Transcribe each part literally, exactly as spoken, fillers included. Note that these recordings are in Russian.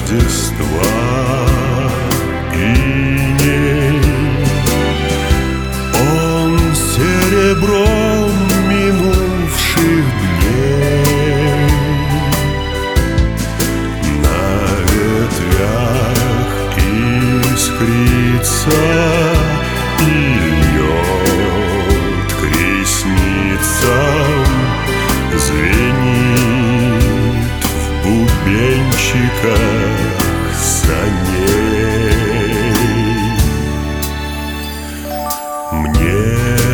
Рождества иней. Он серебром минувших дней на ветвях искрится и льет к ресницам, звенит в бубенчиках саней. Мне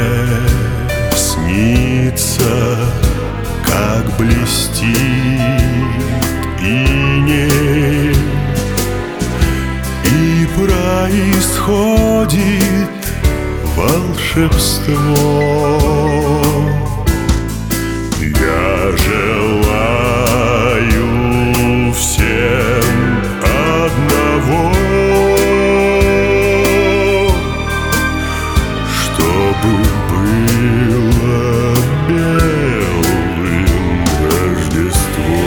снится, как блестит иней, и происходит волшебство. Я желаю всем одного, чтобы было белым Рождество.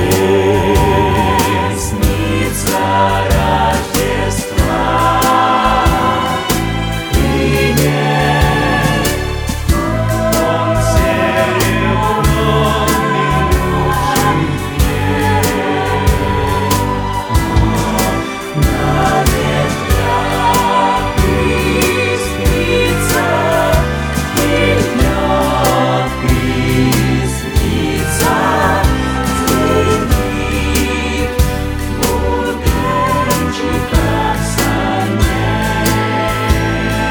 Снится Рождества и нет, он серебром минувших дней на ветвях искрится и льет к ресницам, звенит в бубенчиках саней.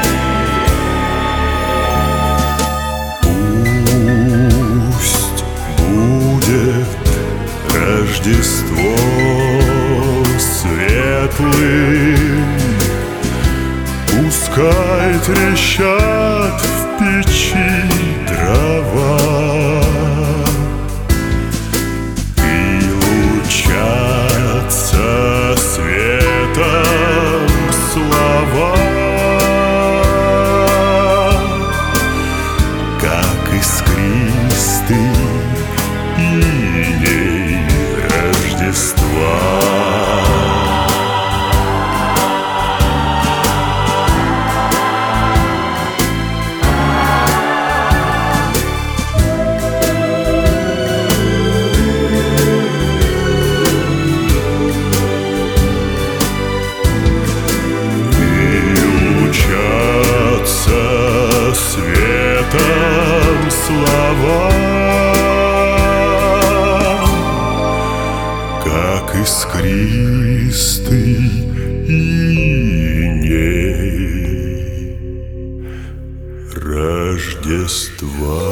Пусть будет Рождество светлым, пускай трещат в печи дрова и лучатся светом слова, как искристый иней Рождества. И лучатся светом слова, как искристый иней Рождества.